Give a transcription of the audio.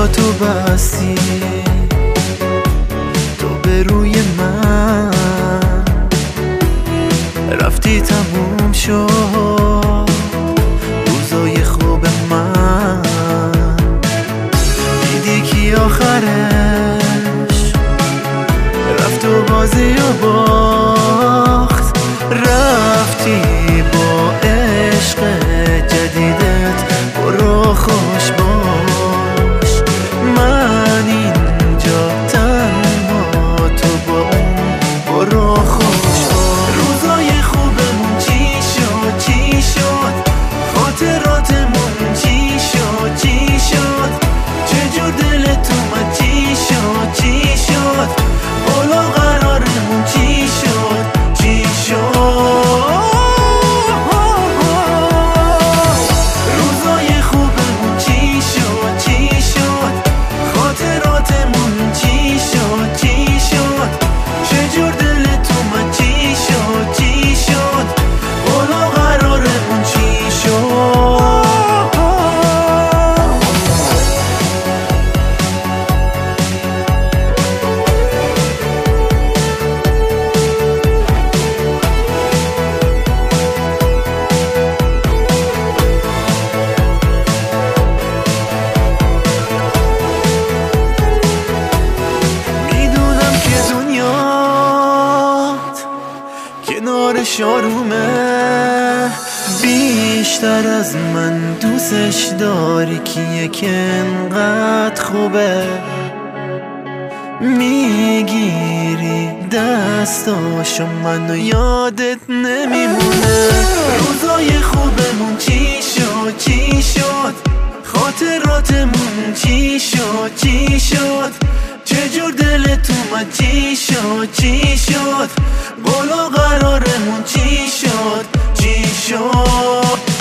چشاتو بستی تو به روی من رفتی، تموم شد روزای خوب من. دیدی کی آخرش رفت و بازی و باخت، رفتی با عشق جدیدت، برو خوش باش. من اینجا تنها، تو با اون برو خوش باش. روزای خوبمون چی شد چی شد، خاطراتمون چی شد چی شد، چجور دلت اومد چی شد چی شد، بالا قرارمون چی شد چی شد. روزای خوبمون چی شد چی شد، خاطراتمون چی شد چی شد، چجور دلت اومد چی شد چی شد، بالا قرارمون چی شد. کنار شارومه، بیشتر از من دوستش داری، کیه که انقدر خوبه، میگیری دستاشو منو یادت نمیمونه. روزای خوبمون چی شد چی شد، خاطراتمون چی شد چی شد، چجور دلت اومد چی شد چی شد، بالا قرارمون چی شد چی شد.